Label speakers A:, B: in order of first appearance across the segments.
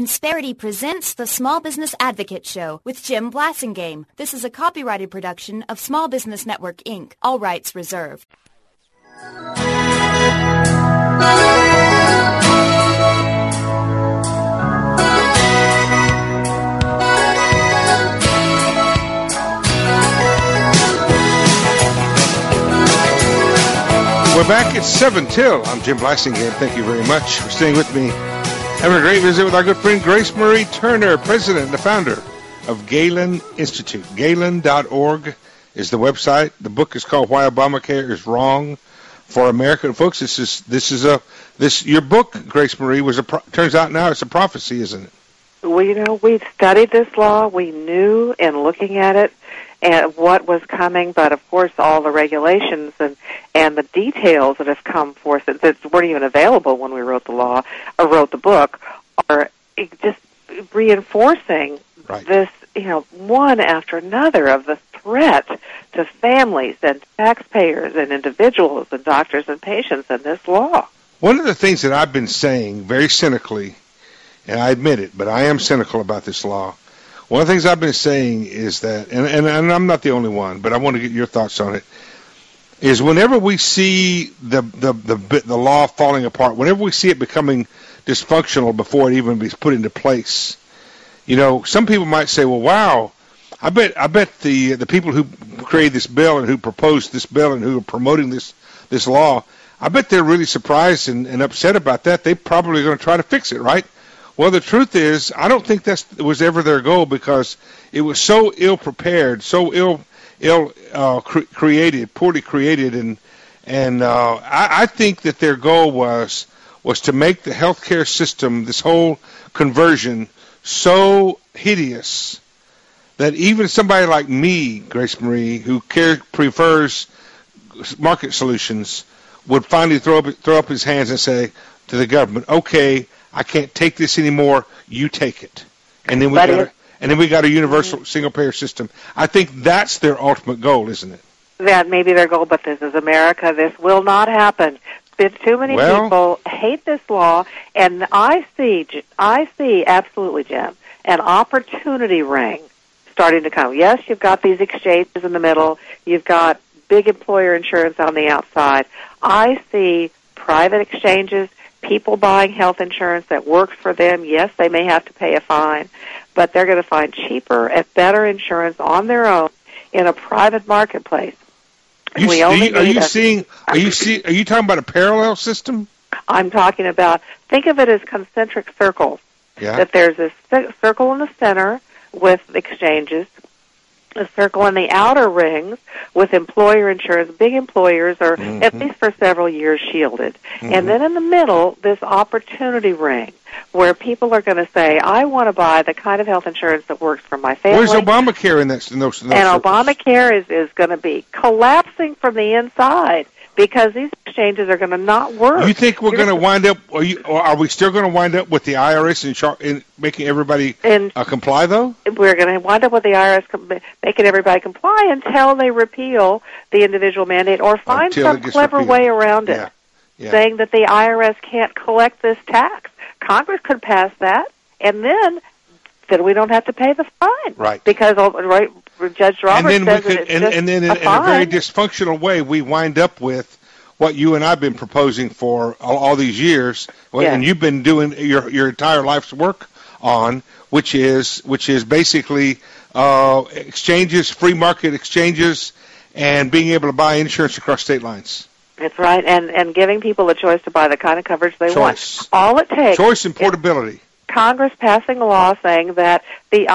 A: Insperity presents the Small Business Advocate Show with Jim Blasingame. This is a copyrighted production of Small Business Network, Inc., all rights reserved.
B: We're back at 7 till. I'm Jim Blasingame. Thank you very much for staying with me. Having a great visit with our good friend Grace Marie Turner, president and the founder of Galen Institute. Galen.org is the website. The book is called Why Obamacare is Wrong for America. And folks, your book, Grace Marie, turns out now it's a prophecy, isn't it?
C: Well, we studied this law. We knew in looking at it and what was coming, but of course all the regulations and the details that have come forth that weren't even available when we wrote the law or wrote the book are just reinforcing this, one after another of the threat to families and taxpayers and individuals and doctors and patients in this law.
B: One of the things that I've been saying very cynically, and I admit it, but I am cynical about this law. One of the things I've been saying is that, and I'm not the only one, but I want to get your thoughts on it, is whenever we see the law falling apart, whenever we see it becoming dysfunctional before it even is put into place, some people might say, well, wow, I bet the people who created this bill and who proposed this bill and who are promoting this law, I bet they're really surprised and upset about that. They're probably going to try to fix it, right? Well, the truth is, I don't think that was ever their goal because it was so ill-prepared, so created, poorly created, and I think that their goal was to make the healthcare system, this whole conversion, so hideous that even somebody like me, Grace Marie, who prefers market solutions, would finally throw up his hands and say to the government, okay, I can't take this anymore. You take it, and then we got a universal single-payer system. I think that's their ultimate goal, isn't it?
C: That may be their goal, but this is America. This will not happen. Too many people hate this law, and I see absolutely, Jim, an opportunity ring starting to come. Yes, you've got these exchanges in the middle. You've got big employer insurance on the outside. I see private exchanges, people buying health insurance that works for them. Yes, they may have to pay a fine, but they're going to find cheaper and better insurance on their own in a private marketplace.
B: Are you talking about a parallel system?
C: I'm talking about, think of it as concentric circles.
B: Yeah.
C: That there's a circle in the center with exchanges, a circle in the outer rings with employer insurance. Big employers are, at least for several years, shielded. And then in the middle, this opportunity ring where people are going to say, I want to buy the kind of health insurance that works for my family.
B: Where's Obamacare in those
C: And
B: circles?
C: Obamacare is going to be collapsing from the inside because these exchanges are going to not work.
B: You think we're going to wind up, or are we still going to wind up with the IRS in making everybody comply, though?
C: We're going to wind up with the IRS making everybody comply until they repeal the individual mandate or find some clever way around it, saying that the IRS can't collect this tax. Congress could pass that, and then we don't have to pay the fine.
B: Right.
C: Because Judge Roberts says it's just
B: and then in a very dysfunctional way, we wind up with what you and I've been proposing for all these years, and you've been doing your entire life's work on, which is basically exchanges, free market exchanges, and being able to buy insurance across state lines.
C: That's right, and giving people the choice to buy the kind of coverage they want. All it takes.
B: Choice and portability.
C: Congress passing a law saying that the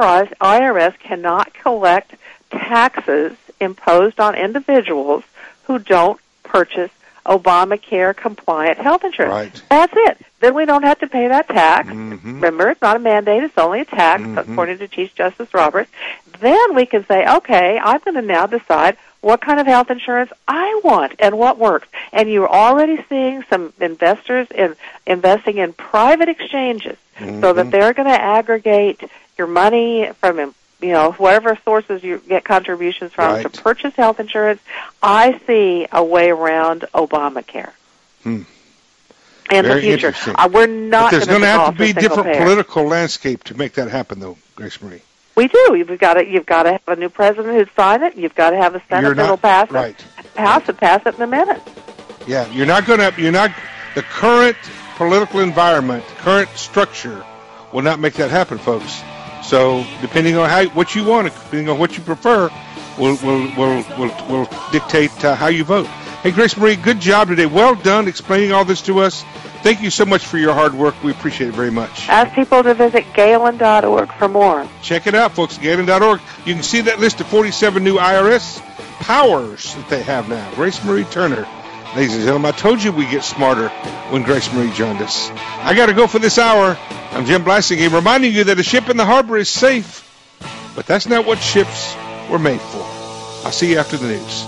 C: IRS cannot collect taxes imposed on individuals who don't purchase Obamacare-compliant health insurance.
B: Right.
C: That's it. Then we don't have to pay that tax. Remember, it's not a mandate. It's only a tax, according to Chief Justice Roberts. Then we can say, okay, I'm going to now decide what kind of health insurance I want and what works. And you're already seeing some investors investing in private exchanges so that they're going to aggregate your money from whatever sources you get contributions from to purchase health insurance. I see a way around Obamacare. in the future. We're not.
B: But there's going to have to be a different political landscape to make that happen, though, Grace Marie.
C: We do. You've got to have a new president who'd sign it. You've got to have a Senate that'll pass it. Pass it in a minute.
B: Yeah, the current political environment, current structure will not make that happen, folks. So depending on what you want, depending on what you prefer, will dictate how you vote. Hey, Grace Marie, good job today. Well done explaining all this to us. Thank you so much for your hard work. We appreciate it very much.
C: Ask people to visit Galen.org for more.
B: Check it out, folks, Galen.org. You can see that list of 47 new IRS powers that they have now. Grace Marie Turner. Ladies and gentlemen, I told you we get smarter when Grace Marie joined us. I got to go for this hour. I'm Jim Blasingame, reminding you that a ship in the harbor is safe, but that's not what ships were made for. I'll see you after the news.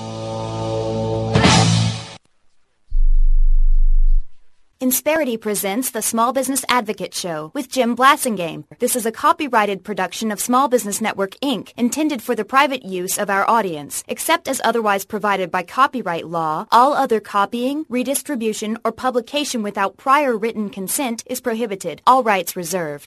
A: Insperity presents the Small Business Advocate Show with Jim Blasingame. This is a copyrighted production of Small Business Network, Inc., intended for the private use of our audience. Except as otherwise provided by copyright law, all other copying, redistribution, or publication without prior written consent is prohibited. All rights reserved.